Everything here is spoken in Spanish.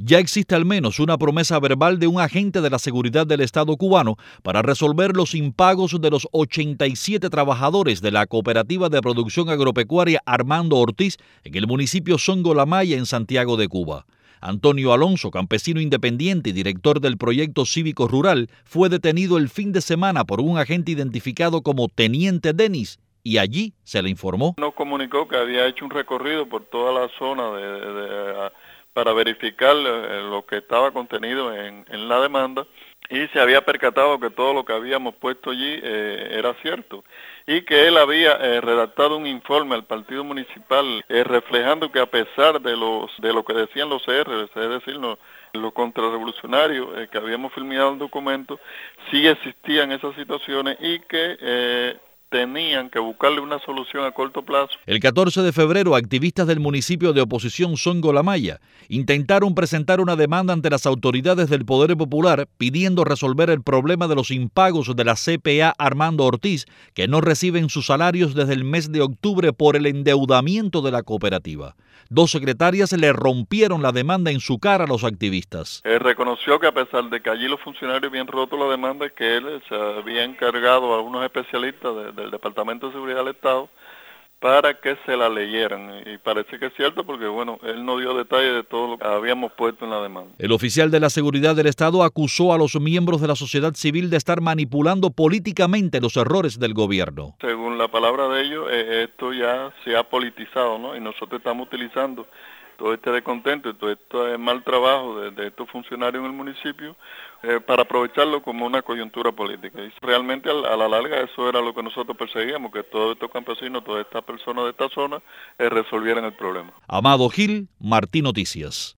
Ya existe al menos una promesa verbal de un agente de la seguridad del Estado cubano para resolver los impagos de los 87 trabajadores de la Cooperativa de Producción Agropecuaria Armando Ortiz en el municipio Songo La Maya, en Santiago de Cuba. Antonio Alonso, campesino independiente y director del proyecto cívico rural, fue detenido el fin de semana por un agente identificado como Teniente Denis, y allí se le informó. Nos comunicó que había hecho un recorrido por toda la zona para verificar lo que estaba contenido en la demanda, y se había percatado que todo lo que habíamos puesto allí era cierto, y que él había redactado un informe al partido municipal reflejando que a pesar de lo que decían los CR, es decir, los contrarrevolucionarios que habíamos firmado el documento, sí existían esas situaciones y que tenían que buscarle una solución a corto plazo. El 14 de febrero, activistas del municipio de oposición Songo La Maya intentaron presentar una demanda ante las autoridades del Poder Popular pidiendo resolver el problema de los impagos de la CPA Armando Ortiz, que no reciben sus salarios desde el mes de octubre por el endeudamiento de la cooperativa. Dos secretarias le rompieron la demanda en su cara a los activistas. Él reconoció que a pesar de que allí los funcionarios habían roto la demanda, que él se había encargado a unos especialistas del Departamento de Seguridad del Estado para que se la leyeran, y parece que es cierto porque bueno, él no dio detalles de todo lo que habíamos puesto en la demanda. El oficial de la seguridad del Estado acusó a los miembros de la sociedad civil de estar manipulando políticamente los errores del gobierno. Según la palabra de ellos, esto ya se ha politizado, ¿no? Y nosotros estamos utilizando todo este descontento y todo este mal trabajo de estos funcionarios en el municipio para aprovecharlo como una coyuntura política. Y realmente a la larga eso era lo que nosotros perseguíamos, que todos estos campesinos, todas estas personas de esta zona resolvieran el problema. Amado Gil, Martín Noticias.